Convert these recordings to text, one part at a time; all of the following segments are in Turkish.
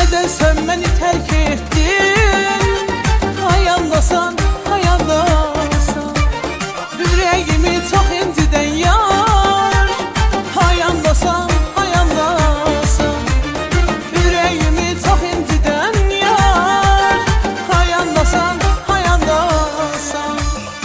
Neden sen beni terk ettin? Hayandasan, hayandasan. Yüreğimi çok inciden yar. Hayandasan, hayandasan. Yüreğimi çok inciden yar. Hayandasan, hayandasan.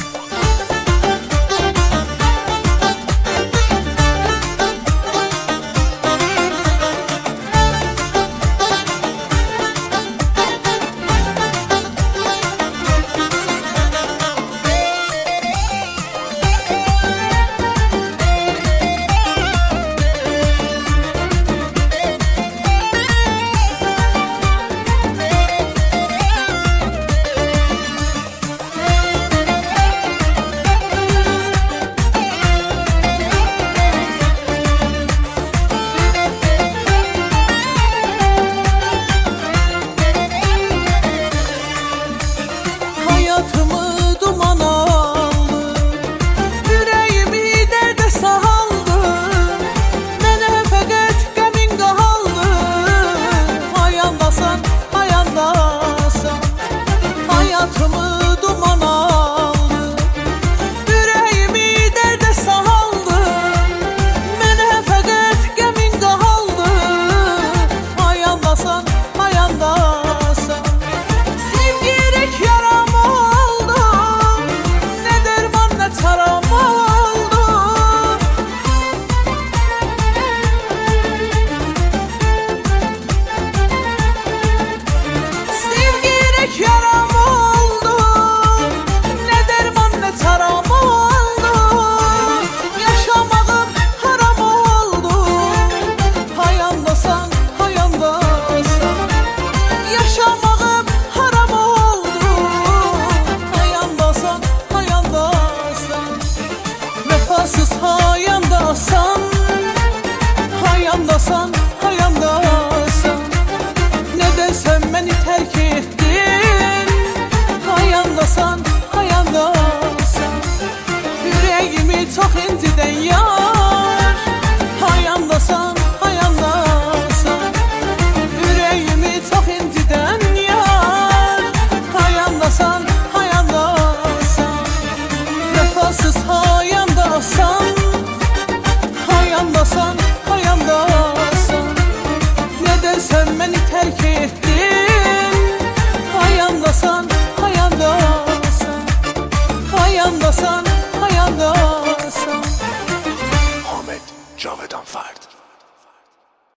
Hayatımı duman aldı, yüreğimi derde saldı. Mənə fəqət qəmin qaldı. Hayandasan, hayandasan. Hayatımı duman aldı, yüreğimi derde saldı. Mənə fəqət qəmin qaldı. Hayandasan, hayandasan. Sevgirek yaram oldu, ne derman ne çaram oldu. Sevgirek yaram oldu, ne derman ne çaram oldu. Yaşamağım haram oldu. Hayandasan, hayandasan. Yaşamağım haram oldu. Hayandasan, hayandasan. Vefasız hayandasan. Hayandasan, hayandasan. Neden sen beni terk ettin? Hayandasan, hayandasan. Yüreğimi çok inciden yar. Hayandasan, hayandasan. Yüreğimi çok inciden yar. Hayandasan, hayandasan. Vefasız hayandasan. Hayandasan, hayandasan. Neden sen beni terk ettin? Hayandasan, hayandasan. Hayandasan, hayandasan. Ahmet Cavedan Fert.